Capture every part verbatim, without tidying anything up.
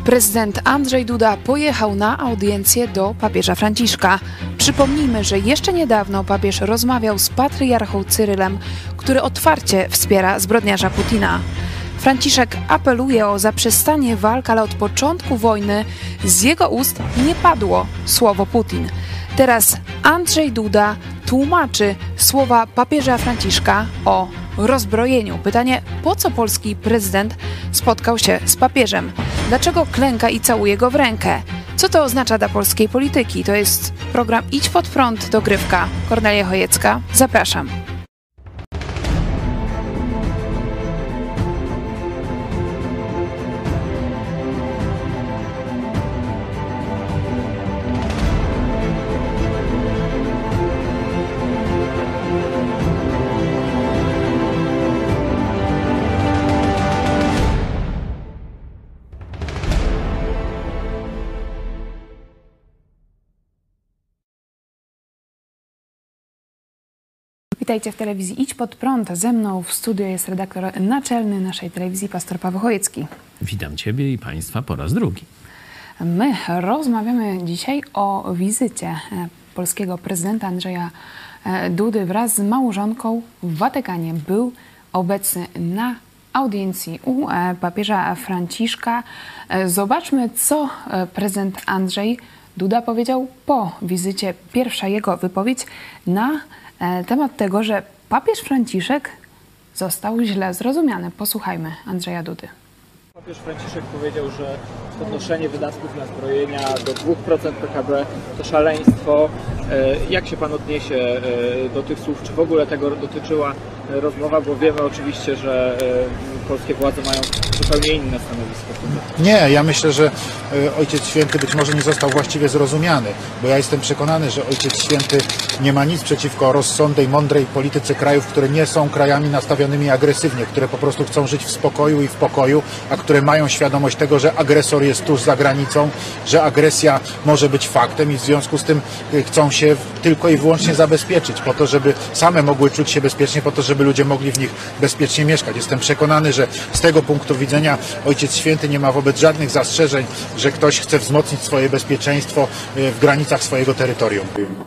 Prezydent Andrzej Duda pojechał na audiencję do papieża Franciszka. Przypomnijmy, że jeszcze niedawno papież rozmawiał z patriarchą Cyrylem, który otwarcie wspiera zbrodniarza Putina. Franciszek apeluje o zaprzestanie walk, ale od początku wojny z jego ust nie padło słowo Putin. Teraz Andrzej Duda tłumaczy słowa papieża Franciszka o rozbrojeniu. Pytanie, po co polski prezydent spotkał się z papieżem? Dlaczego klęka i całuje go w rękę? Co to oznacza dla polskiej polityki? To jest program Idź Pod Prąd, dogrywka. Kornelia Chojecka, zapraszam. Witajcie w telewizji Idź Pod Prąd. Ze mną w studiu jest redaktor naczelny naszej telewizji, pastor Paweł Chojecki. Witam Ciebie i Państwa po raz drugi. My rozmawiamy dzisiaj o wizycie polskiego prezydenta Andrzeja Dudy wraz z małżonką w Watykanie. Był obecny na audiencji u papieża Franciszka. Zobaczmy, co prezydent Andrzej Duda powiedział po wizycie. Pierwsza jego wypowiedź na temat tego, że papież Franciszek został źle zrozumiany. Posłuchajmy Andrzeja Dudy. Papież Franciszek powiedział, że podnoszenie wydatków na zbrojenia do dwóch procent P K B to szaleństwo. Jak się Pan odniesie do tych słów? Czy w ogóle tego dotyczyła rozmowa? Bo wiemy oczywiście, że polskie władze mają zupełnie inne stanowisko w tym. Nie, ja myślę, że Ojciec Święty być może nie został właściwie zrozumiany, bo ja jestem przekonany, że Ojciec Święty nie ma nic przeciwko rozsądnej, mądrej polityce krajów, które nie są krajami nastawionymi agresywnie, które po prostu chcą żyć w spokoju i w pokoju, a które mają świadomość tego, że agresor jest tuż za granicą, że agresja może być faktem i w związku z tym chcą się tylko i wyłącznie zabezpieczyć po to, żeby same mogły czuć się bezpiecznie, po to, żeby ludzie mogli w nich bezpiecznie mieszkać. Jestem przekonany, że z tego punktu widzenia Ojciec Święty nie ma wobec żadnych zastrzeżeń, że ktoś chce wzmocnić swoje bezpieczeństwo w granicach swojego terytorium.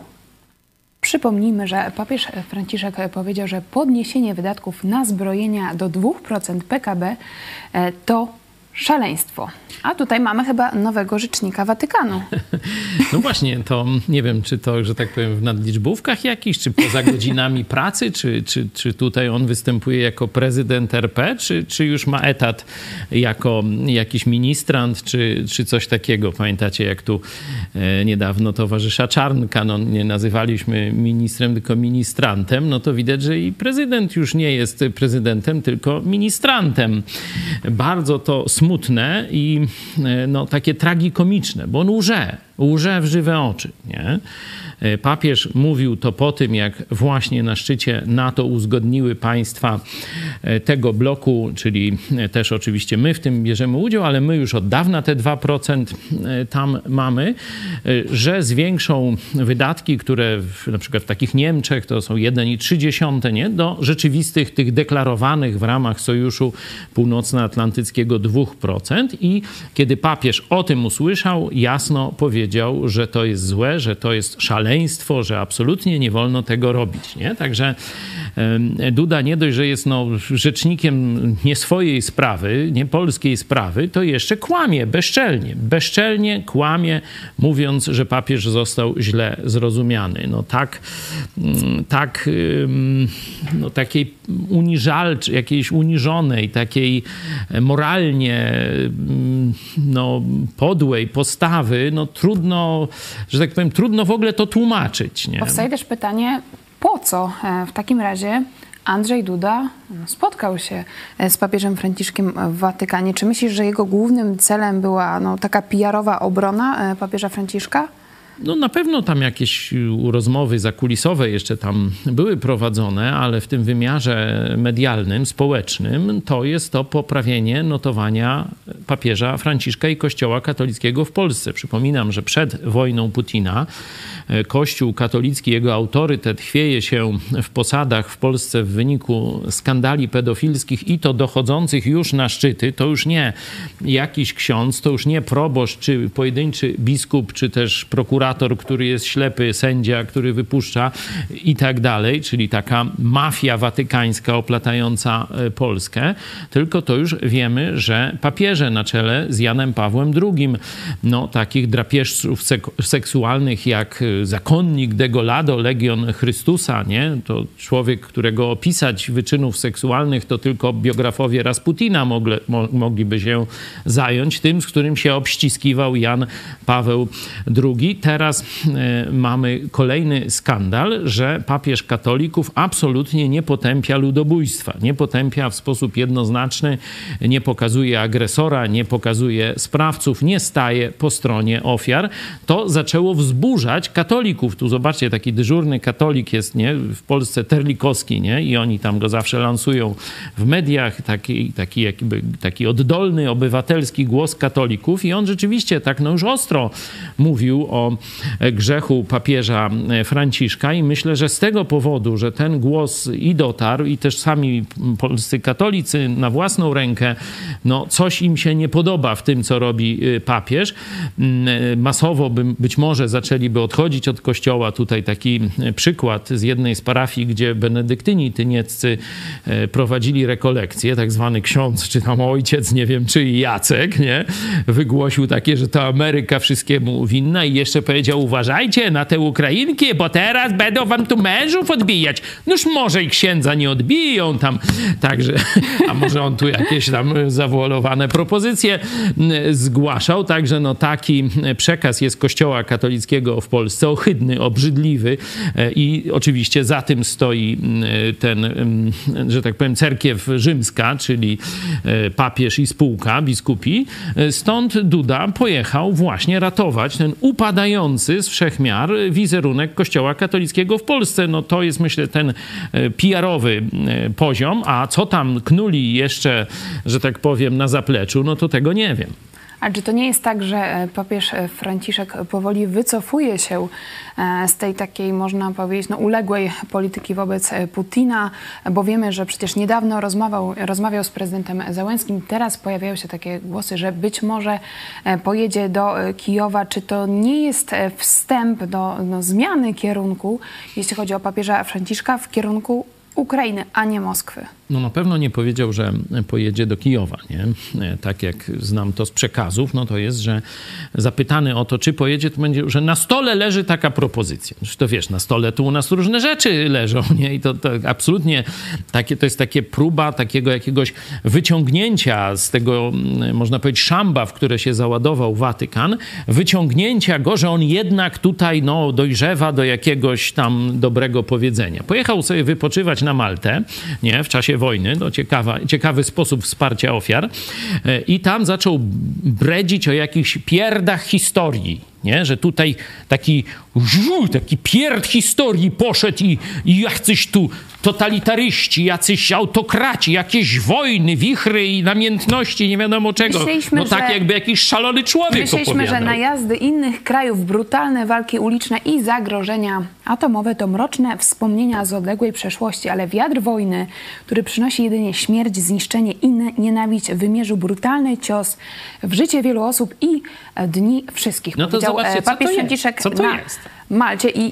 Przypomnijmy, że papież Franciszek powiedział, że podniesienie wydatków na zbrojenia do dwóch procent P K B to szaleństwo. A tutaj mamy chyba nowego rzecznika Watykanu. No właśnie, to nie wiem, czy to, że tak powiem, w nadliczbówkach jakichś, czy poza godzinami pracy, czy, czy, czy tutaj on występuje jako prezydent R P, czy, czy już ma etat jako jakiś ministrant, czy, czy coś takiego. Pamiętacie, jak tu e, niedawno towarzysza Czarnka, no nie nazywaliśmy ministrem, tylko ministrantem, no to widać, że i prezydent już nie jest prezydentem, tylko ministrantem. Bardzo to smutne i no, takie tragikomiczne, bo on łże, łże w żywe oczy, nie? Papież mówił to po tym, jak właśnie na szczycie NATO uzgodniły państwa tego bloku, czyli też oczywiście my w tym bierzemy udział, ale my już od dawna te dwa procent tam mamy, że zwiększą wydatki, które w, na przykład w takich Niemczech to są jeden i trzy dziesiąte, nie, do rzeczywistych tych deklarowanych w ramach Sojuszu Północnoatlantyckiego dwóch procent. I kiedy papież o tym usłyszał, jasno powiedział, że to jest złe, że to jest szaleństwo, że absolutnie nie wolno tego robić, nie? Także Duda nie dość, że jest no, rzecznikiem nie swojej sprawy, nie polskiej sprawy, to jeszcze kłamie bezczelnie. Bezczelnie kłamie, mówiąc, że papież został źle zrozumiany. No tak, tak no, takiej uniżalczy, jakiejś uniżonej, takiej moralnie no, podłej postawy, no trudno, że tak powiem, trudno w ogóle to tłumaczyć. Nie? Powstaje też pytanie, po co w takim razie Andrzej Duda spotkał się z papieżem Franciszkiem w Watykanie? Czy myślisz, że jego głównym celem była no, taka P R-owa obrona papieża Franciszka? No na pewno tam jakieś rozmowy zakulisowe jeszcze tam były prowadzone, ale w tym wymiarze medialnym, społecznym to jest to poprawienie notowania papieża Franciszka i Kościoła katolickiego w Polsce. Przypominam, że przed wojną Putina Kościół katolicki, jego autorytet chwieje się w posadach w Polsce w wyniku skandali pedofilskich i to dochodzących już na szczyty. To już nie jakiś ksiądz, to już nie proboszcz, czy pojedynczy biskup, czy też prokurator, który jest ślepy, sędzia, który wypuszcza i tak dalej, czyli taka mafia watykańska oplatająca Polskę, tylko to już wiemy, że papieże na czele z Janem Pawłem drugim, no takich drapieżców sek- seksualnych jak zakonnik Degolado, Legion Chrystusa, nie? To człowiek, którego opisać wyczynów seksualnych to tylko biografowie Rasputina mogle, mo, mogliby się zająć, tym, z którym się obściskiwał Jan Paweł drugi. Teraz y, mamy kolejny skandal, że papież katolików absolutnie nie potępia ludobójstwa, nie potępia w sposób jednoznaczny, nie pokazuje agresora, nie pokazuje sprawców, nie staje po stronie ofiar. To zaczęło wzburzać katolików. Tu zobaczcie, taki dyżurny katolik jest, nie? W Polsce Terlikowski, nie? I oni tam go zawsze lansują w mediach, taki, taki, jakby, taki oddolny, obywatelski głos katolików i on rzeczywiście tak no już ostro mówił o grzechu papieża Franciszka i myślę, że z tego powodu, że ten głos i dotarł i też sami polscy katolicy na własną rękę, no coś im się nie podoba w tym, co robi papież. Masowo by, być może zaczęliby odchodzić od kościoła. Tutaj taki przykład z jednej z parafii, gdzie benedyktyni tynieccy prowadzili rekolekcje, tak zwany ksiądz, czy tam ojciec, nie wiem, czy Jacek, nie? Wygłosił takie, że to Ameryka wszystkiemu winna i jeszcze powiedział, uważajcie na te Ukrainki, bo teraz będą wam tu mężów odbijać. Noż może i księdza nie odbiją tam. Także, a może on tu jakieś tam zawoalowane propozycje zgłaszał. Także no taki przekaz jest Kościoła katolickiego w Polsce, ohydny, obrzydliwy i oczywiście za tym stoi ten, że tak powiem, cerkiew rzymska, czyli papież i spółka biskupi. Stąd Duda pojechał właśnie ratować ten upadający z wszechmiar wizerunek Kościoła katolickiego w Polsce. No to jest, myślę, ten P R-owy poziom, a co tam knuli jeszcze, że tak powiem, na zapleczu, no to tego nie wiem. A czy to nie jest tak, że papież Franciszek powoli wycofuje się z tej takiej, można powiedzieć, no, uległej polityki wobec Putina, bo wiemy, że przecież niedawno rozmawiał, rozmawiał z prezydentem Zełenskim. Teraz pojawiają się takie głosy, że być może pojedzie do Kijowa. Czy to nie jest wstęp do no, zmiany kierunku, jeśli chodzi o papieża Franciszka, w kierunku Ukrainy, a nie Moskwy? No na pewno nie powiedział, że pojedzie do Kijowa, nie? Tak jak znam to z przekazów, no to jest, że zapytany o to, czy pojedzie, to będzie, że na stole leży taka propozycja. To wiesz, na stole tu u nas różne rzeczy leżą, nie? I to, to absolutnie takie, to jest takie próba takiego jakiegoś wyciągnięcia z tego, można powiedzieć, szamba, w które się załadował Watykan, wyciągnięcia go, że on jednak tutaj, no, dojrzewa do jakiegoś tam dobrego powiedzenia. Pojechał sobie wypoczywać na Maltę, nie? W czasie wojny, to ciekawa, ciekawy sposób wsparcia ofiar i tam zaczął bredzić o jakichś pierdach historii, nie? Że tutaj taki, taki pierd historii poszedł i, i jacyś tu totalitaryści, jacyś autokraci, jakieś wojny, wichry i namiętności, nie wiadomo czego. Myśleliśmy, no tak że, jakby jakiś szalony człowiek Myśleliśmy, opowiadał. że najazdy innych krajów, brutalne walki uliczne i zagrożenia atomowe to mroczne wspomnienia z odległej przeszłości, ale wiatr wojny, który przynosi jedynie śmierć, zniszczenie i nienawiść, wymierzył brutalny cios w życie wielu osób i dni wszystkich. No to powiedział zobaczcie, co papież to Franciszek jest? Co to na jest? Malcie. I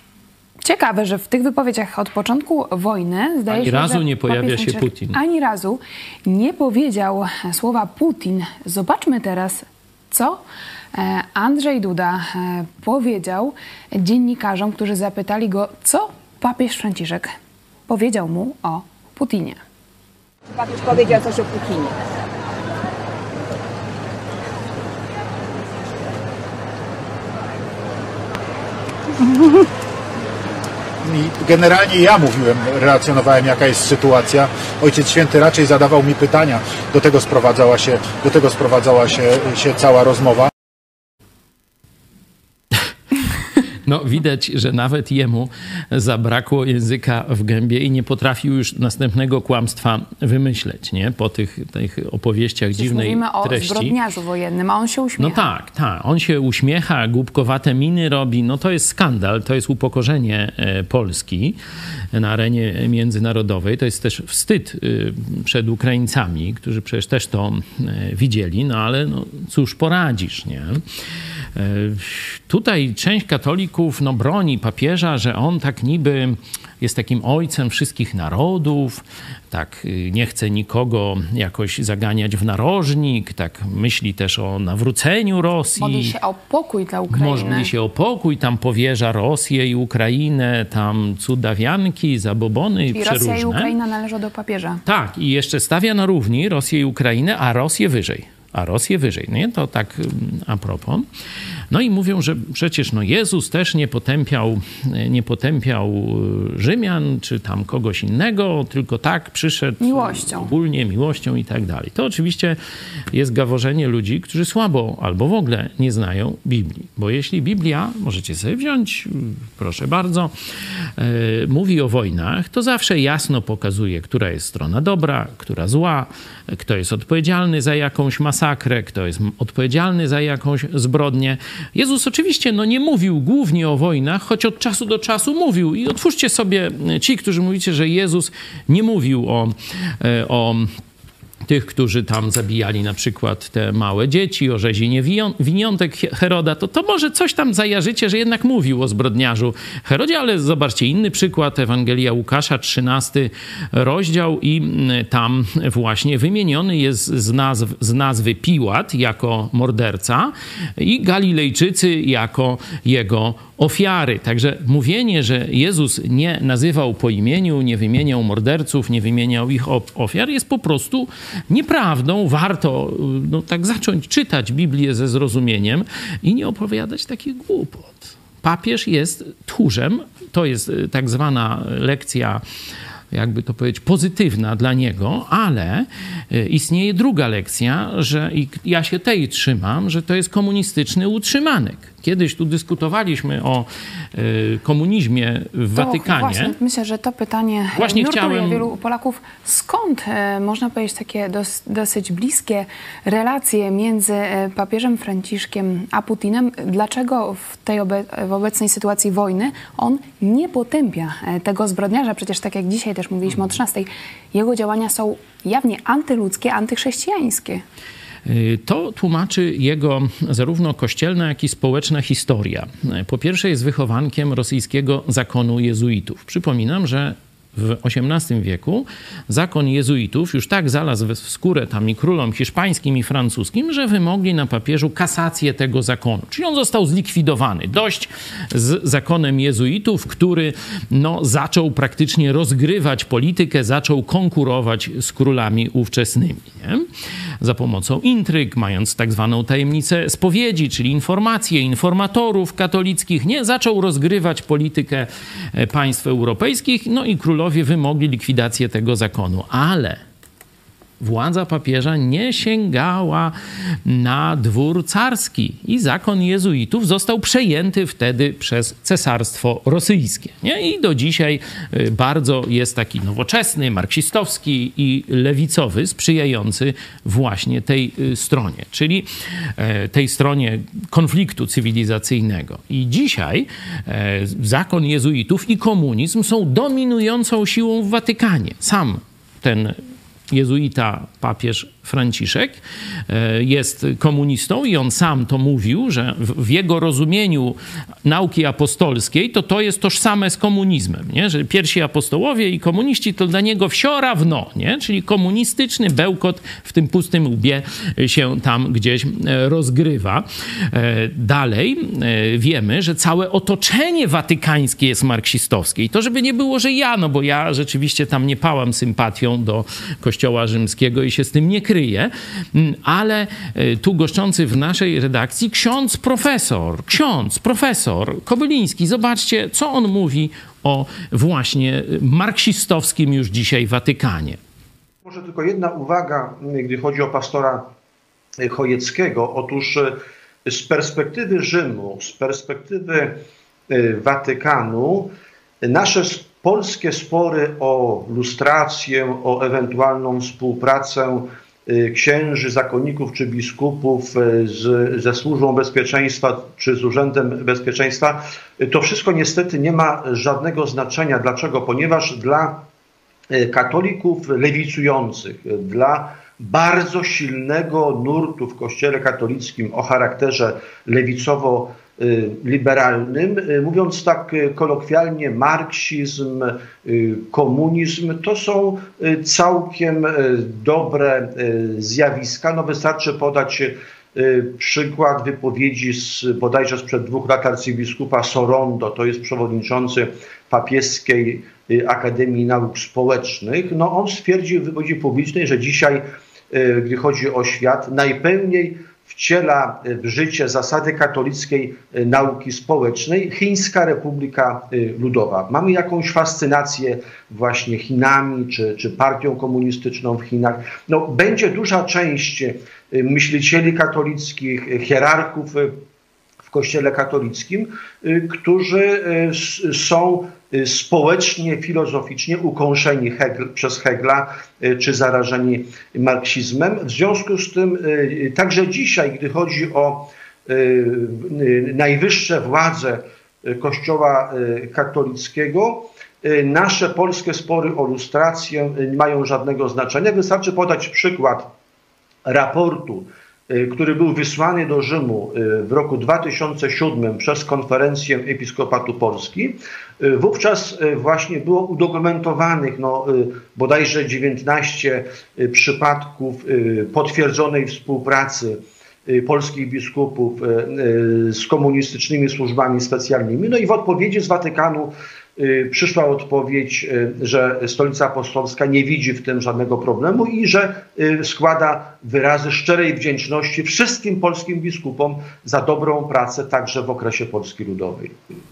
ciekawe, że w tych wypowiedziach od początku wojny zdaje ani się, razu że nie pojawia się Franciszek Putin. Ani razu nie powiedział słowa Putin. Zobaczmy teraz, co Andrzej Duda powiedział dziennikarzom, którzy zapytali go, co papież Franciszek powiedział mu o Putinie. Papież powiedział coś o Putinie. I generalnie ja mówiłem, relacjonowałem, jaka jest sytuacja. Ojciec Święty raczej zadawał mi pytania. Do tego sprowadzała się, do tego sprowadzała się, się cała rozmowa. No widać, że nawet jemu zabrakło języka w gębie i nie potrafił już następnego kłamstwa wymyśleć, nie? Po tych, tych opowieściach Przecież dziwnej mówimy o treści. zbrodniarzu wojennym, a on się uśmiecha. No tak, tak. On się uśmiecha, głupkowate miny robi. No to jest skandal, to jest upokorzenie Polski na arenie międzynarodowej. To jest też wstyd przed Ukraińcami, którzy przecież też to widzieli, no ale no, cóż poradzisz, nie? Tutaj część katolików no, broni papieża, że on tak niby jest takim ojcem wszystkich narodów, tak nie chce nikogo jakoś zaganiać w narożnik, tak myśli też o nawróceniu Rosji. Modli się o pokój dla Ukrainy. Modli się o pokój, tam powierza Rosję i Ukrainę, tam cudawianki, zabobony i przeróżne. Rosja i Ukraina należą do papieża. Tak, i jeszcze stawia na równi Rosję i Ukrainę, a Rosję wyżej. A Rosję wyżej. Nie? To tak a propos. No i mówią, że przecież no Jezus też nie potępiał, nie potępiał Rzymian, czy tam kogoś innego, tylko tak przyszedł miłością. Ogólnie miłością i tak dalej. To oczywiście jest gaworzenie ludzi, którzy słabo albo w ogóle nie znają Biblii. Bo jeśli Biblia, możecie sobie wziąć, proszę bardzo, yy, mówi o wojnach, to zawsze jasno pokazuje, która jest strona dobra, która zła, kto jest odpowiedzialny za jakąś masakrę, kto jest odpowiedzialny za jakąś zbrodnię. Jezus oczywiście no, nie mówił głównie o wojnach, choć od czasu do czasu mówił. I otwórzcie sobie ci, którzy mówicie, że Jezus nie mówił o, o tych, którzy tam zabijali na przykład te małe dzieci, o rzezinie winiątek Heroda, to, to może coś tam zajarzycie, że jednak mówił o zbrodniarzu Herodzie, ale zobaczcie inny przykład, Ewangelia Łukasza, trzynasty rozdział i tam właśnie wymieniony jest z, nazw, z nazwy Piłat jako morderca i Galilejczycy jako jego ofiary. Także mówienie, że Jezus nie nazywał po imieniu, nie wymieniał morderców, nie wymieniał ich ofiar, jest po prostu nieprawdą. Warto no, tak zacząć czytać Biblię ze zrozumieniem i nie opowiadać takich głupot. Papież jest tchórzem, to jest tak zwana lekcja, jakby to powiedzieć, pozytywna dla niego, ale istnieje druga lekcja, że i ja się tej trzymam, że to jest komunistyczny utrzymanek. Kiedyś tu dyskutowaliśmy o y, komunizmie w to Watykanie. Właśnie, myślę, że to pytanie właśnie nurtuje chciałem... wielu Polaków. Skąd, e, można powiedzieć, takie dos, dosyć bliskie relacje między papieżem Franciszkiem a Putinem? Dlaczego w tej obe, w obecnej sytuacji wojny on nie potępia tego zbrodniarza? Przecież tak jak dzisiaj też mówiliśmy o trzynastej, jego działania są jawnie antyludzkie, antychrześcijańskie. To tłumaczy jego zarówno kościelna, jak i społeczna historia. Po pierwsze jest wychowankiem rosyjskiego zakonu jezuitów. Przypominam, że w osiemnastym wieku zakon jezuitów już tak zalazł w skórę tam i królom hiszpańskim i francuskim, że wymogli na papieżu kasację tego zakonu. Czyli on został zlikwidowany. Dość z zakonem jezuitów, który no, zaczął praktycznie rozgrywać politykę, zaczął konkurować z królami ówczesnymi. Nie? Za pomocą intryg, mając tak zwaną tajemnicę spowiedzi, czyli informacje informatorów katolickich, nie? Zaczął rozgrywać politykę państw europejskich, no i królowie wymogli likwidację tego zakonu. Ale władza papieża nie sięgała na dwór carski i zakon jezuitów został przejęty wtedy przez cesarstwo rosyjskie. Nie? I do dzisiaj bardzo jest taki nowoczesny, marksistowski i lewicowy, sprzyjający właśnie tej stronie, czyli tej stronie konfliktu cywilizacyjnego. I dzisiaj zakon jezuitów i komunizm są dominującą siłą w Watykanie. Sam ten jezuita papież Franciszek jest komunistą i on sam to mówił, że w jego rozumieniu nauki apostolskiej to to jest tożsame z komunizmem, nie? Że pierwsi apostołowie i komuniści to dla niego wsiora w no, nie? Czyli komunistyczny bełkot w tym pustym łbie się tam gdzieś rozgrywa. Dalej wiemy, że całe otoczenie watykańskie jest marksistowskie i to żeby nie było, że ja, no bo ja rzeczywiście tam nie pałam sympatią do Kościoła rzymskiego i się z tym nie kryje, ale tu goszczący w naszej redakcji ksiądz profesor, ksiądz profesor Kobyliński, zobaczcie, co on mówi o właśnie marksistowskim już dzisiaj Watykanie. Może tylko jedna uwaga, gdy chodzi o pastora Chojeckiego. Otóż z perspektywy Rzymu, z perspektywy Watykanu nasze polskie spory o lustrację, o ewentualną współpracę księży, zakonników czy biskupów z, ze Służbą Bezpieczeństwa czy z Urzędem Bezpieczeństwa, to wszystko niestety nie ma żadnego znaczenia. Dlaczego? Ponieważ dla katolików lewicujących, dla bardzo silnego nurtu w Kościele katolickim o charakterze lewicowo-liberalnym, mówiąc tak kolokwialnie, marksizm, komunizm to są całkiem dobre zjawiska. No wystarczy podać przykład wypowiedzi z, bodajże sprzed dwóch lat arcybiskupa Sorondo, to jest przewodniczący papieskiej Akademii Nauk Społecznych. No on stwierdził w wypowiedzi publicznej, że dzisiaj, gdy chodzi o świat, najpełniej wciela w życie zasady katolickiej nauki społecznej Chińska Republika Ludowa. Mamy jakąś fascynację właśnie Chinami czy, czy partią komunistyczną w Chinach. No, będzie duża część myślicieli katolickich, hierarchów w Kościele katolickim, którzy są społecznie, filozoficznie ukąszeni Hegel, przez Hegla czy zarażeni marksizmem. W związku z tym także dzisiaj, gdy chodzi o najwyższe władze Kościoła katolickiego, nasze polskie spory o lustrację nie mają żadnego znaczenia. Wystarczy podać przykład raportu, który był wysłany do Rzymu w roku dwa tysiące siódmym przez Konferencję Episkopatu Polski. Wówczas właśnie było udokumentowanych no, bodajże dziewiętnaście przypadków potwierdzonej współpracy polskich biskupów z komunistycznymi służbami specjalnymi. No i w odpowiedzi z Watykanu przyszła odpowiedź, że Stolica Apostolska nie widzi w tym żadnego problemu i że składa wyrazy szczerej wdzięczności wszystkim polskim biskupom za dobrą pracę także w okresie Polski Ludowej.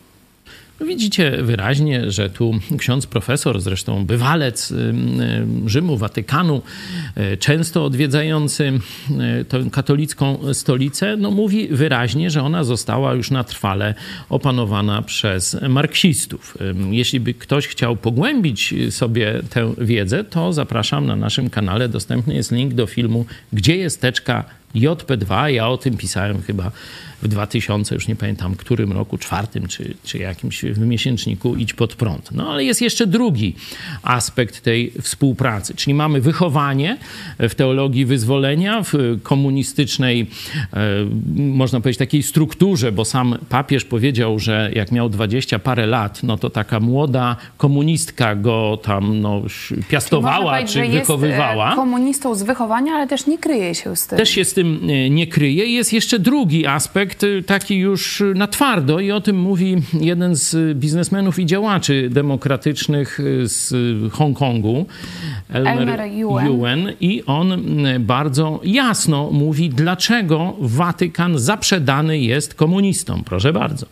Widzicie wyraźnie, że tu ksiądz profesor, zresztą bywalec Rzymu, Watykanu, często odwiedzający tę katolicką stolicę, no mówi wyraźnie, że ona została już na trwale opanowana przez marksistów. Jeśli by ktoś chciał pogłębić sobie tę wiedzę, to zapraszam, na naszym kanale dostępny jest link do filmu Gdzie jest teczka J P dwa? Ja o tym pisałem chyba w dwa tysiące, już nie pamiętam którym roku, czwartym czy, czy jakimś w miesięczniku Idź Pod Prąd. No ale jest jeszcze drugi aspekt tej współpracy, czyli mamy wychowanie w teologii wyzwolenia, w komunistycznej, e, można powiedzieć, takiej strukturze, bo sam papież powiedział, że jak miał dwadzieścia parę lat, no to taka młoda komunistka go tam no, piastowała czy wychowywała. Jest komunistą z wychowania, ale też nie kryje się z tym. Też się z tym nie kryje. Jest jeszcze drugi aspekt, taki już na twardo, i o tym mówi jeden z biznesmenów i działaczy demokratycznych z Hongkongu, Elmer, Elmer Yuen. Yuen, i on bardzo jasno mówi, dlaczego Watykan zaprzedany jest komunistom. Proszę bardzo.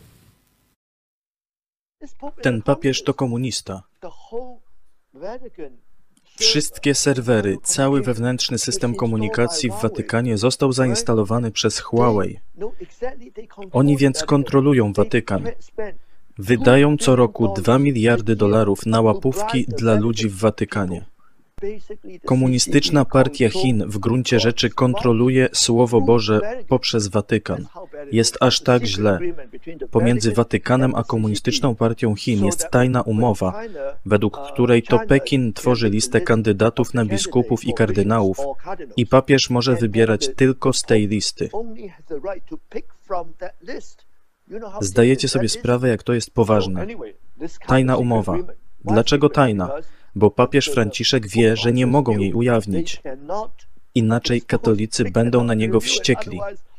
Ten papież to komunista. Wszystkie serwery, cały wewnętrzny system komunikacji w Watykanie został zainstalowany przez Huawei. Oni więc kontrolują Watykan. Wydają co roku dwa miliardy dolarów na łapówki dla ludzi w Watykanie. Komunistyczna partia Chin w gruncie rzeczy kontroluje Słowo Boże poprzez Watykan. Jest aż tak źle. Pomiędzy Watykanem a komunistyczną partią Chin jest tajna umowa, według której to Pekin tworzy listę kandydatów na biskupów i kardynałów i papież może wybierać tylko z tej listy. Zdajecie sobie sprawę, jak to jest poważne. Tajna umowa. Dlaczego tajna? Bo papież Franciszek wie, że nie mogą jej ujawnić. Inaczej katolicy będą na niego wściekli.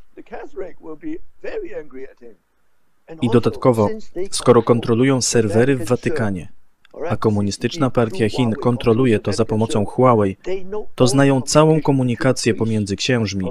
I dodatkowo, skoro kontrolują serwery w Watykanie, a komunistyczna partia Chin kontroluje to za pomocą Huawei, to znają całą komunikację pomiędzy księżmi.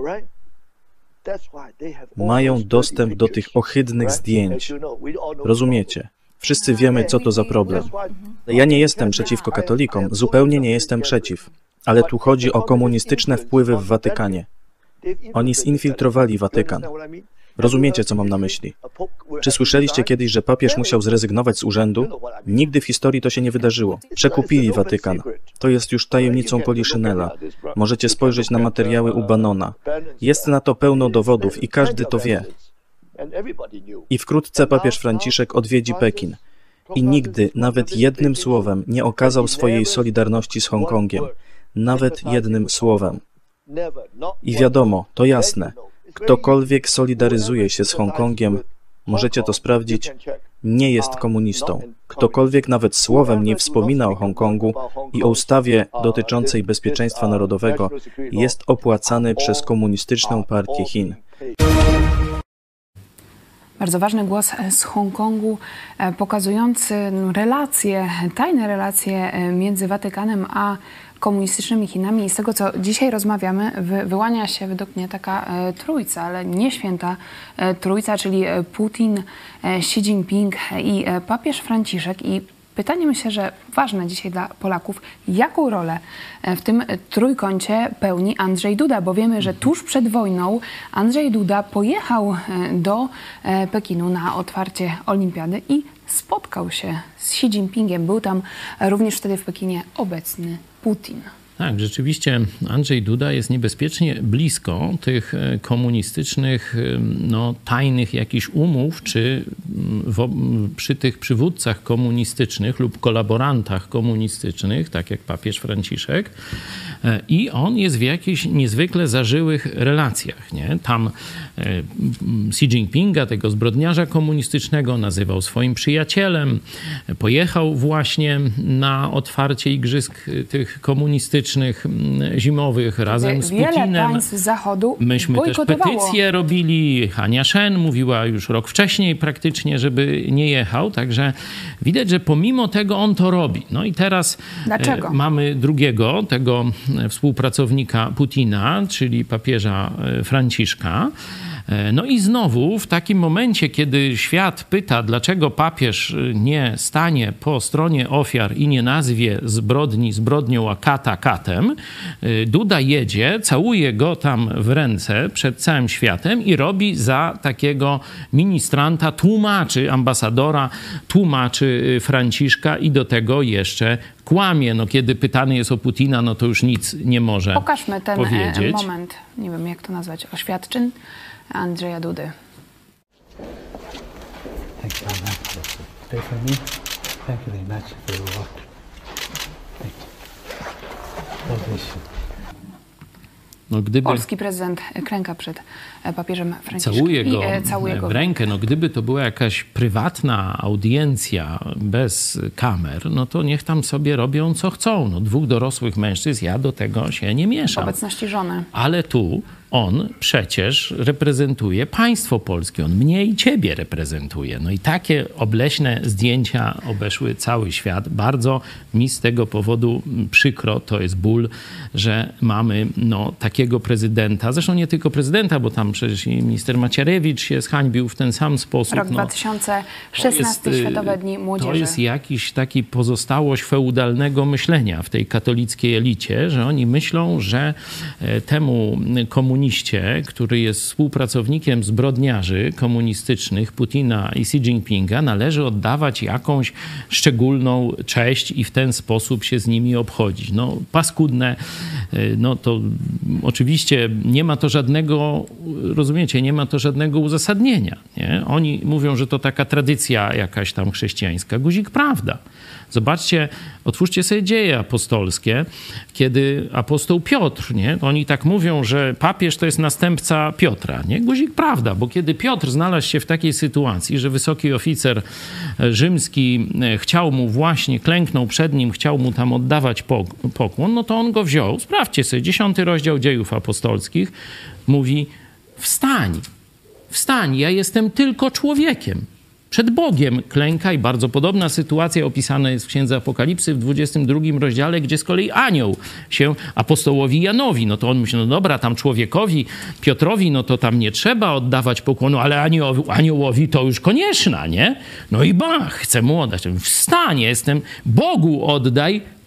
Mają dostęp do tych ohydnych zdjęć. Rozumiecie? Wszyscy wiemy, co to za problem. Ja nie jestem przeciwko katolikom, zupełnie nie jestem przeciw. Ale tu chodzi o komunistyczne wpływy w Watykanie. Oni zinfiltrowali Watykan. Rozumiecie, co mam na myśli? Czy słyszeliście kiedyś, że papież musiał zrezygnować z urzędu? Nigdy w historii to się nie wydarzyło. Przekupili Watykan. To jest już tajemnicą Poliszynela. Możecie spojrzeć na materiały u Bannona. Jest na to pełno dowodów i każdy to wie. I wkrótce papież Franciszek odwiedzi Pekin. I nigdy, nawet jednym słowem, nie okazał swojej solidarności z Hongkongiem. Nawet jednym słowem. I wiadomo, to jasne. Ktokolwiek solidaryzuje się z Hongkongiem, możecie to sprawdzić, nie jest komunistą. Ktokolwiek nawet słowem nie wspomina o Hongkongu i o ustawie dotyczącej bezpieczeństwa narodowego, jest opłacany przez komunistyczną partię Chin. Bardzo ważny głos z Hongkongu, pokazujący relacje, tajne relacje między Watykanem a komunistycznymi Chinami. I z tego, co dzisiaj rozmawiamy, wy, wyłania się według mnie taka e, trójca, ale nie święta e, trójca, czyli Putin, e, Xi Jinping i e, papież Franciszek. I pytanie, myślę, że ważne dzisiaj dla Polaków, jaką rolę w tym trójkącie pełni Andrzej Duda, bo wiemy, że tuż przed wojną Andrzej Duda pojechał do Pekinu na otwarcie olimpiady i spotkał się z Xi Jinpingiem. Był tam również wtedy w Pekinie obecny Putin. Tak, rzeczywiście Andrzej Duda jest niebezpiecznie blisko tych komunistycznych, no, tajnych jakichś umów, czy w, przy tych przywódcach komunistycznych lub kolaborantach komunistycznych, tak jak papież Franciszek. I on jest w jakichś niezwykle zażyłych relacjach. Nie? Tam Xi Jinpinga, tego zbrodniarza komunistycznego, nazywał swoim przyjacielem. Pojechał właśnie na otwarcie igrzysk tych komunistycznych, zimowych razem z Wiele Putinem. Wiele państw z Zachodu Myśmy też petycję robili. Hania Shen mówiła już rok wcześniej praktycznie, żeby nie jechał. Także widać, że pomimo tego on to robi. No i teraz Dlaczego? mamy drugiego, tego współpracownika Putina, czyli papieża Franciszka. No i znowu w takim momencie, kiedy świat pyta, dlaczego papież nie stanie po stronie ofiar i nie nazwie zbrodni zbrodnią, a kata katem, Duda jedzie, całuje go tam w ręce przed całym światem i robi za takiego ministranta, tłumaczy ambasadora, tłumaczy Franciszka i do tego jeszcze kłamie. No kiedy pytany jest o Putina, no to już nic nie może Pokażmy ten powiedzieć. moment, nie wiem jak to nazwać, oświadczyn Andrzeja Dudy. Thank you very much. Pray for me. Thank you very much for your work. Thank you. God bless you. No, gdyby... Polski prezydent klęka przed papieżem Franciszkiem Całuje go, i całuje go w rękę. No, gdyby to była jakaś prywatna audiencja bez kamer, no to niech tam sobie robią co chcą. No, dwóch dorosłych mężczyzn, ja do tego się nie mieszam. W obecności żony. Ale tu on przecież reprezentuje państwo polskie. On mnie i ciebie reprezentuje. No i takie obleśne zdjęcia obeszły cały świat. Bardzo mi z tego powodu przykro, to jest ból, że mamy no, takiego prezydenta. Zresztą nie tylko prezydenta, bo tam przecież i minister Macierewicz się zhańbił w ten sam sposób. Rok no, dwa tysiące szesnasty, jest, Światowe Dni Młodzieży. To jest jakiś taki pozostałość feudalnego myślenia w tej katolickiej elicie, że oni myślą, że temu komunizmowi, który jest współpracownikiem zbrodniarzy komunistycznych Putina i Xi Jinpinga, należy oddawać jakąś szczególną cześć i w ten sposób się z nimi obchodzić. No paskudne, no to oczywiście nie ma to żadnego, rozumiecie, nie ma to żadnego uzasadnienia. Nie? Oni mówią, że to taka tradycja jakaś tam chrześcijańska. Guzik, prawda. Zobaczcie, otwórzcie sobie dzieje apostolskie, kiedy apostoł Piotr, nie? Oni tak mówią, że papież to jest następca Piotra, nie? Guzik, prawda, bo kiedy Piotr znalazł się w takiej sytuacji, że wysoki oficer rzymski chciał mu właśnie, klęknął przed nim, chciał mu tam oddawać pokłon, no to on go wziął. Sprawdźcie sobie, dziesiąty rozdział Dziejów Apostolskich mówi: wstań, wstań, ja jestem tylko człowiekiem. Przed Bogiem klękaj. Bardzo podobna sytuacja opisana jest w Księdze Apokalipsy w dwudziestym drugim rozdziale, gdzie z kolei anioł się apostołowi Janowi. No to on myśli, no dobra, tam człowiekowi, Piotrowi, no to tam nie trzeba oddawać pokłonu, ale aniołowi, aniołowi to już konieczna, nie? No i bach, chcę mu oddać. Wstań, jestem, Bogu oddaj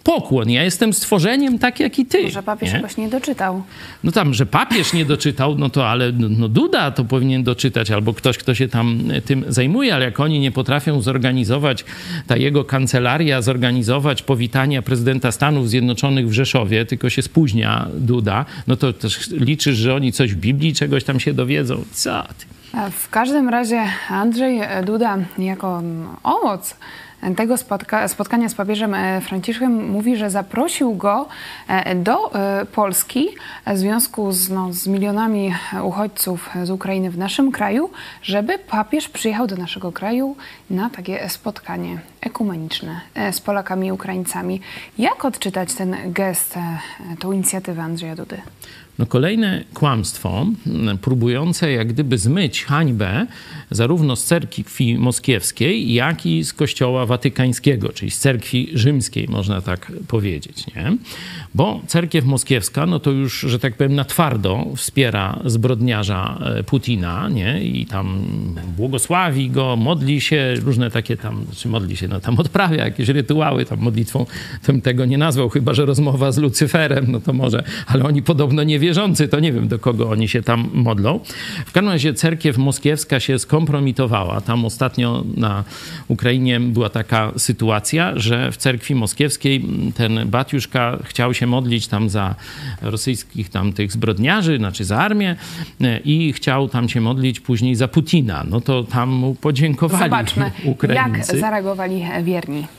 pokłon. Ja jestem stworzeniem tak jak i ty. Może papież nie? jakoś nie doczytał. No tam, że papież nie doczytał, no to ale no, no Duda to powinien doczytać, albo ktoś, kto się tam tym zajmuje, ale jak oni nie potrafią zorganizować, ta jego kancelaria zorganizować powitania prezydenta Stanów Zjednoczonych w Rzeszowie, tylko się spóźnia Duda, no to też liczysz, że oni coś w Biblii, czegoś tam się dowiedzą. Co ty? W każdym razie Andrzej Duda jako owoc tego spotka spotkania z papieżem Franciszkiem mówi, że zaprosił go do Polski w związku z, no, z milionami uchodźców z Ukrainy w naszym kraju, żeby papież przyjechał do naszego kraju na takie spotkanie ekumeniczne z Polakami i Ukraińcami. Jak odczytać ten gest, tą inicjatywę Andrzeja Dudy? No kolejne kłamstwo próbujące jak gdyby zmyć hańbę zarówno z cerkwi moskiewskiej, jak i z kościoła watykańskiego, czyli z cerkwi rzymskiej, można tak powiedzieć, nie? Bo cerkiew moskiewska, no to już, że tak powiem, na twardo wspiera zbrodniarza Putina, nie? I tam błogosławi go, modli się, różne takie tam, czy modli się, no tam odprawia jakieś rytuały, tam modlitwą, to bym tego nie nazwał, chyba że rozmowa z Lucyferem, no to może, ale oni podobno nie wierzący, to nie wiem, do kogo oni się tam modlą. W każdym razie cerkiew moskiewska się skompromitowała. Tam ostatnio na Ukrainie była taka sytuacja, że w cerkwi moskiewskiej ten Batiuszka chciał się modlić tam za rosyjskich tam tych zbrodniarzy, znaczy za armię i chciał tam się modlić później za Putina. No to tam mu podziękowali Zobaczmy, Ukraińcy. jak zareagowali wierni.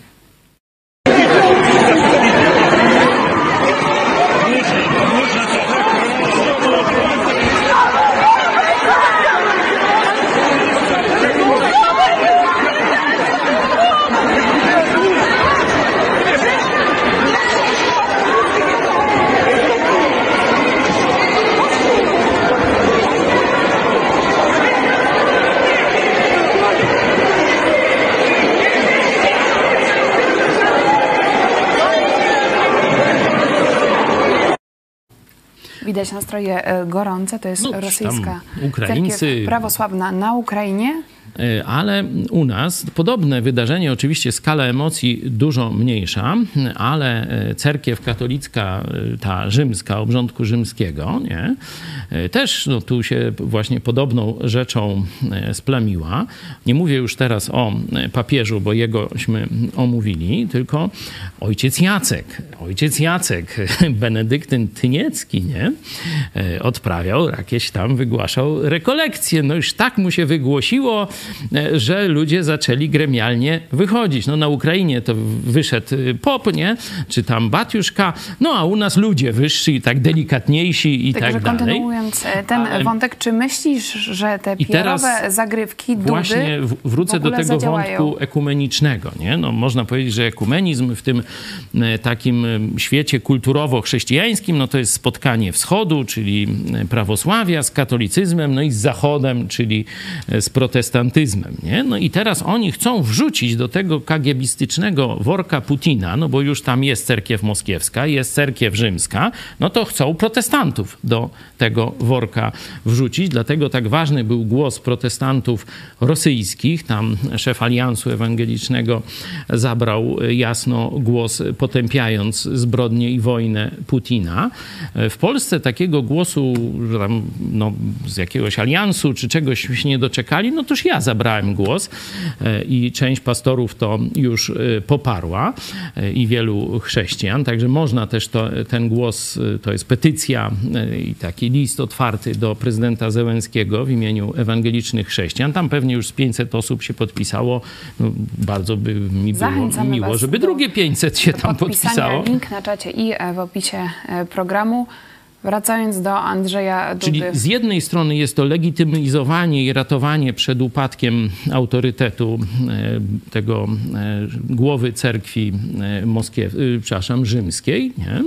Widać nastroje gorące, to jest no, rosyjska Ukraińcy, cerkiew prawosławna na Ukrainie. Ale u nas podobne wydarzenie, oczywiście skala emocji dużo mniejsza, ale cerkiew katolicka, ta rzymska, obrządku rzymskiego, nie? Też no, tu się właśnie podobną rzeczą splamiła. Nie mówię już teraz o papieżu, bo jegośmy omówili, tylko ojciec Jacek. Ojciec Jacek, Benedyktyn Tyniecki, nie? Odprawiał jakieś tam, wygłaszał rekolekcje. No już tak mu się wygłosiło, że ludzie zaczęli gremialnie wychodzić. No na Ukrainie to wyszedł pop, nie? Czy tam Batiuszka, no a u nas ludzie wyżsi, tak delikatniejsi i tak, tak dalej. Kontynuując ten ale... wątek, czy myślisz, że te P R-owe zagrywki Dudy właśnie wrócę do tego zadziałają? Wątku ekumenicznego, nie? No można powiedzieć, że ekumenizm w tym takim świecie kulturowo-chrześcijańskim, no to jest spotkanie wschodu, czyli prawosławia z katolicyzmem, no i z zachodem, czyli z protestantyzmem, nie? No i teraz oni chcą wrzucić do tego kagiebistycznego worka Putina, no bo już tam jest cerkiew moskiewska, jest cerkiew rzymska, no to chcą protestantów do tego worka wrzucić. Dlatego tak ważny był głos protestantów rosyjskich. Tam szef Aliansu Ewangelicznego zabrał jasno głos, potępiając zbrodnię i wojnę Putina. W Polsce takiego głosu, że tam no, z jakiegoś aliansu czy czegoś się nie doczekali, no toż ja zabrałem głos i część pastorów to już poparła i wielu chrześcijan. Także można też to, ten głos, to jest petycja i taki list otwarty do prezydenta Zełenskiego w imieniu ewangelicznych chrześcijan. Tam pewnie już z pięćset osób się podpisało. No, bardzo by mi było Zachęcamy miło, żeby drugie pięćset się tam podpisało. Link na czacie i w opisie programu. Wracając do Andrzeja Dudy. Czyli z jednej strony jest to legitymizowanie i ratowanie przed upadkiem autorytetu tego głowy cerkwi Moskiew, przepraszam, rzymskiej, nie?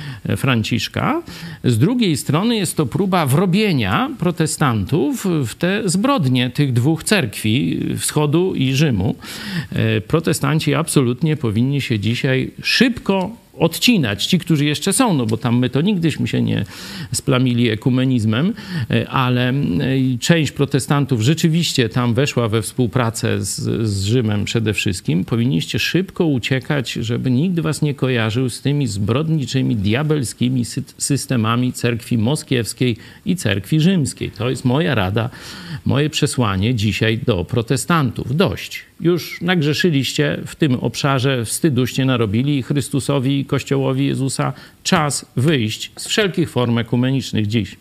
Franciszka. Z drugiej strony jest to próba wrobienia protestantów w te zbrodnie tych dwóch cerkwi, wschodu i Rzymu. Protestanci absolutnie powinni się dzisiaj szybko odcinać. Ci, którzy jeszcze są, no bo tam my to nigdyśmy się nie splamili ekumenizmem, ale część protestantów rzeczywiście tam weszła we współpracę z, z Rzymem przede wszystkim. Powinniście szybko uciekać, żeby nikt was nie kojarzył z tymi zbrodniczymi, diabelskimi systemami cerkwi moskiewskiej i cerkwi rzymskiej. To jest moja rada, moje przesłanie dzisiaj do protestantów. Dość. Już nagrzeszyliście w tym obszarze, wstyduście narobili i Chrystusowi i Kościołowi Jezusa. Czas wyjść z wszelkich form ekumenicznych dziś.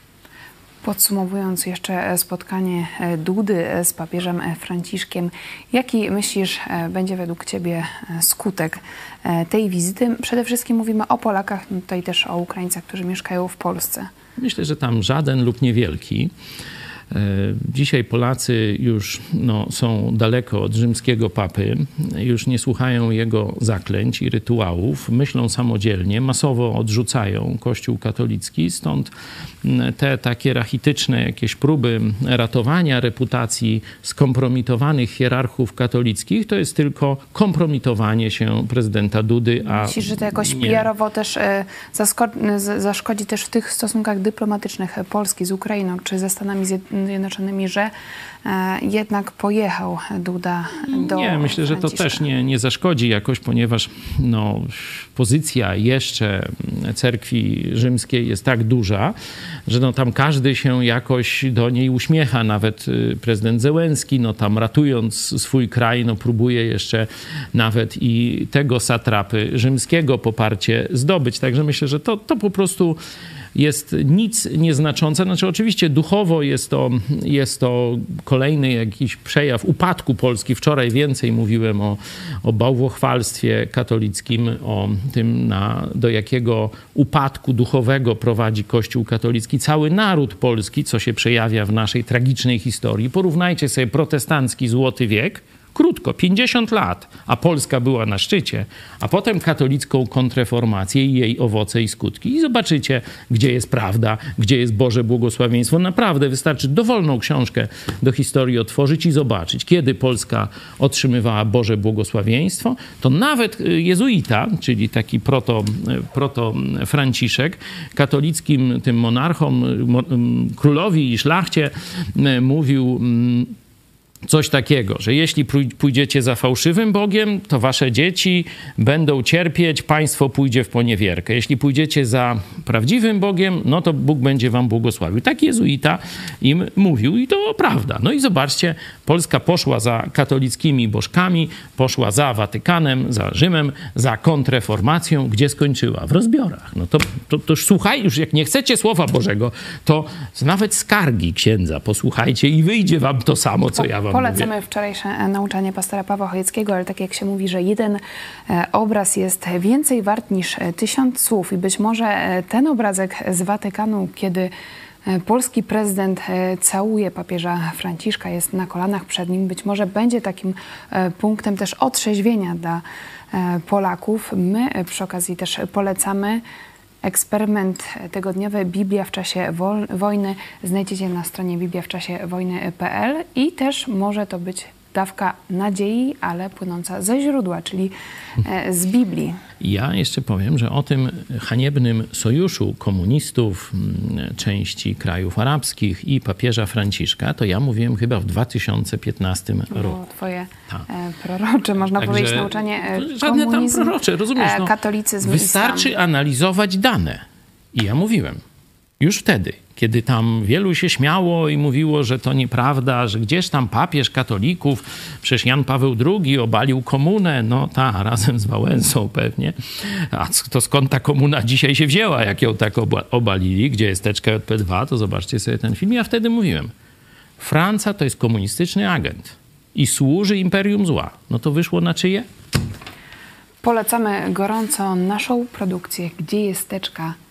Podsumowując jeszcze spotkanie Dudy z papieżem Franciszkiem, jaki myślisz będzie według ciebie skutek tej wizyty? Przede wszystkim mówimy o Polakach, tutaj też o Ukraińcach, którzy mieszkają w Polsce. Myślę, że tam żaden lub niewielki. Dzisiaj Polacy już no, są daleko od rzymskiego papy, już nie słuchają jego zaklęć i rytuałów, myślą samodzielnie, masowo odrzucają Kościół katolicki, stąd te takie rachityczne jakieś próby ratowania reputacji skompromitowanych hierarchów katolickich, to jest tylko kompromitowanie się prezydenta Dudy. A myślisz, że to jakoś nie... P R owo też zaszkodzi też w tych stosunkach dyplomatycznych Polski z Ukrainą czy ze Stanami Zjednoczonymi, że e, jednak pojechał Duda do Nie, myślę, że to Franciszka. też nie, nie zaszkodzi jakoś, ponieważ no, pozycja jeszcze cerkwi rzymskiej jest tak duża, że no, tam każdy się jakoś do niej uśmiecha. Nawet prezydent Zełenski, no tam ratując swój kraj, no próbuje jeszcze nawet i tego satrapy rzymskiego poparcie zdobyć. Także myślę, że to, to po prostu jest nic nieznaczące. Znaczy oczywiście duchowo jest to, jest to kolejny jakiś przejaw upadku Polski. Wczoraj więcej mówiłem o, o bałwochwalstwie katolickim, o tym, na, do jakiego upadku duchowego prowadzi Kościół katolicki. Cały naród polski, co się przejawia w naszej tragicznej historii. Porównajcie sobie protestancki złoty wiek, krótko, pięćdziesiąt lat, a Polska była na szczycie, a potem katolicką kontreformację i jej owoce i skutki. I zobaczycie, gdzie jest prawda, gdzie jest Boże błogosławieństwo. Naprawdę wystarczy dowolną książkę do historii otworzyć i zobaczyć, kiedy Polska otrzymywała Boże błogosławieństwo, to nawet jezuita, czyli taki proto, proto Franciszek, katolickim tym monarchom, królowi i szlachcie mówił coś takiego, że jeśli pójdziecie za fałszywym Bogiem, to wasze dzieci będą cierpieć, państwo pójdzie w poniewierkę. Jeśli pójdziecie za prawdziwym Bogiem, no to Bóg będzie wam błogosławił. Tak jezuita im mówił i to prawda. No i zobaczcie, Polska poszła za katolickimi bożkami, poszła za Watykanem, za Rzymem, za kontreformacją, gdzie skończyła? W rozbiorach. No to, to, to już słuchaj, już jak nie chcecie Słowa Bożego, to nawet skargi księdza posłuchajcie i wyjdzie wam to samo, co ja wam Polecamy mówię. wczorajsze nauczanie pastora Pawła Chojeckiego, ale tak jak się mówi, że jeden obraz jest więcej wart niż tysiąc słów i być może ten obrazek z Watykanu, kiedy polski prezydent całuje papieża Franciszka, jest na kolanach przed nim, być może będzie takim punktem też otrzeźwienia dla Polaków. My przy okazji też polecamy eksperyment tygodniowy Biblia w czasie wojny. Znajdziecie na stronie biblia w czasie wojny kropka p l i też może to być dawka nadziei, ale płynąca ze źródła, czyli z Biblii. Ja jeszcze powiem, że o tym haniebnym sojuszu komunistów, części krajów arabskich i papieża Franciszka, to ja mówiłem chyba w dwa tysiące piętnastym roku. Twoje tak. prorocze, można Także powiedzieć, nauczanie żadne komunizm, tam prorocze, rozumiesz? No, katolicyzm, wystarczy islam. analizować dane. I ja mówiłem, już wtedy, kiedy tam wielu się śmiało i mówiło, że to nieprawda, że gdzieś tam papież katolików, przecież Jan Paweł drugi obalił komunę, no ta, razem z Wałęsą pewnie. A to skąd ta komuna dzisiaj się wzięła, jak ją tak obalili, gdzie jest teczka J P dwa, to zobaczcie sobie ten film. Ja wtedy mówiłem, Francja to jest komunistyczny agent i służy imperium zła. No to wyszło na czyje? Polecamy gorąco naszą produkcję Gdzie jest teczka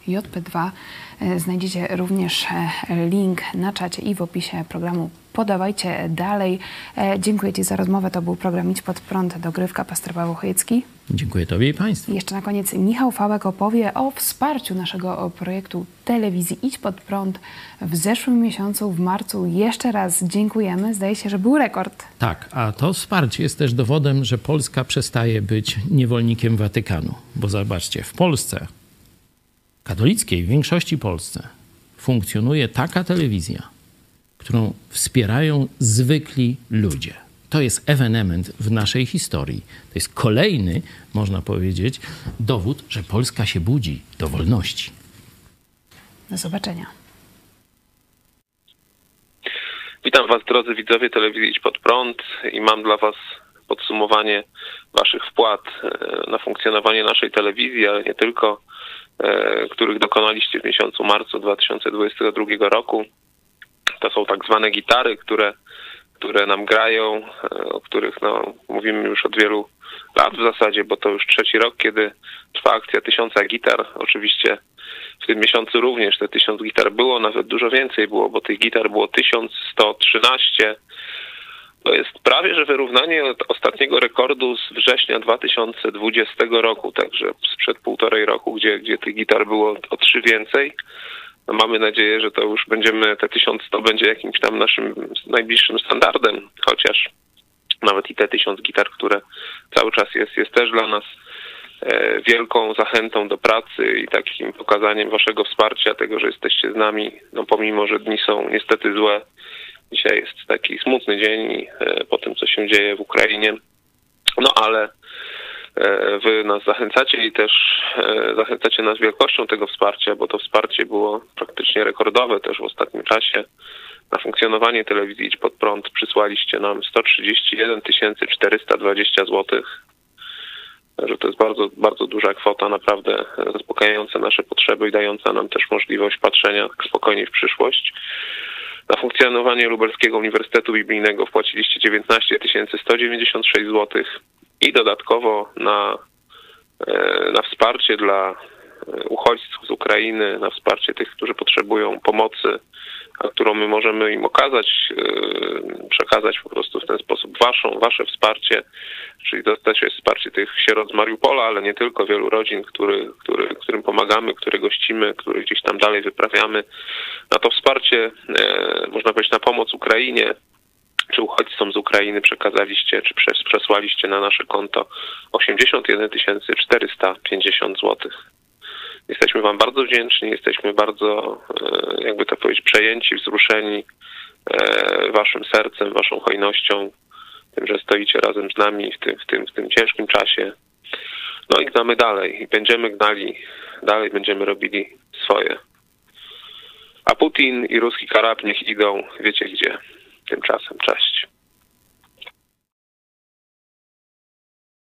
J P dwa. Znajdziecie również link na czacie i w opisie programu. Podawajcie dalej. Dziękuję Ci za rozmowę. To był program Idź Pod Prąd, dogrywka, pastor Paweł Chojecki. Dziękuję Tobie i Państwu. I jeszcze na koniec Michał Fałek opowie o wsparciu naszego projektu telewizji Idź Pod Prąd w zeszłym miesiącu, w marcu. Jeszcze raz dziękujemy. Zdaje się, że był rekord. Tak, a to wsparcie jest też dowodem, że Polska przestaje być niewolnikiem Watykanu. Bo zobaczcie, w Polsce, katolickiej, w większości Polsce, funkcjonuje taka telewizja, którą wspierają zwykli ludzie. To jest ewenement w naszej historii. To jest kolejny, można powiedzieć, dowód, że Polska się budzi do wolności. Do zobaczenia. Witam Was, drodzy widzowie telewizji Idź Pod Prąd, i mam dla Was podsumowanie Waszych wpłat na funkcjonowanie naszej telewizji, ale nie tylko, których dokonaliście w miesiącu marcu dwa tysiące dwudziestego drugiego roku. To są tak zwane gitary, które, które nam grają, o których no, mówimy już od wielu lat w zasadzie, bo to już trzeci rok, kiedy trwa akcja tysiąca gitar. Oczywiście w tym miesiącu również te tysiąc gitar było, nawet dużo więcej było, bo tych gitar było tysiąc sto trzynaście. To jest prawie że wyrównanie od ostatniego rekordu z września dwa tysiące dwudziestego roku, także sprzed półtorej roku, gdzie, gdzie tych gitar było o trzy więcej. No mamy nadzieję, że to już będziemy, te tysiąc sto będzie jakimś tam naszym najbliższym standardem, chociaż nawet i te tysiąc gitar, które cały czas jest, jest też dla nas e, wielką zachętą do pracy i takim pokazaniem waszego wsparcia, tego, że jesteście z nami, no pomimo, że dni są niestety złe. Dzisiaj jest taki smutny dzień e, po tym, co się dzieje w Ukrainie, no ale Wy nas zachęcacie i też zachęcacie nas wielkością tego wsparcia, bo to wsparcie było praktycznie rekordowe też w ostatnim czasie. Na funkcjonowanie telewizji Idź Pod Prąd przysłaliście nam sto trzydzieści jeden tysięcy czterysta dwadzieścia złotych. Także to jest bardzo, bardzo duża kwota, naprawdę zaspokajająca nasze potrzeby i dająca nam też możliwość patrzenia spokojnie w przyszłość. Na funkcjonowanie Lubelskiego Uniwersytetu Biblijnego wpłaciliście dziewiętnaście tysięcy sto dziewięćdziesiąt sześć złotych. I dodatkowo na, na wsparcie dla uchodźców z Ukrainy, na wsparcie tych, którzy potrzebują pomocy, a którą my możemy im okazać, przekazać po prostu w ten sposób waszą, wasze wsparcie, czyli to też jest wsparcie tych sierot z Mariupola, ale nie tylko, wielu rodzin, który, który, którym pomagamy, które gościmy, które gdzieś tam dalej wyprawiamy. Na to wsparcie, można powiedzieć, na pomoc Ukrainie, czy uchodźcom z Ukrainy przekazaliście, czy przesłaliście na nasze konto osiemdziesiąt jeden tysięcy czterysta pięćdziesiąt złotych. Jesteśmy Wam bardzo wdzięczni, jesteśmy bardzo, jakby to powiedzieć, przejęci, wzruszeni Waszym sercem, Waszą hojnością, tym, że stoicie razem z nami w tym, w tym, w tym ciężkim czasie. No i gnamy dalej i będziemy gnali dalej, będziemy robili swoje. A Putin i ruski karab niech idą, wiecie gdzie.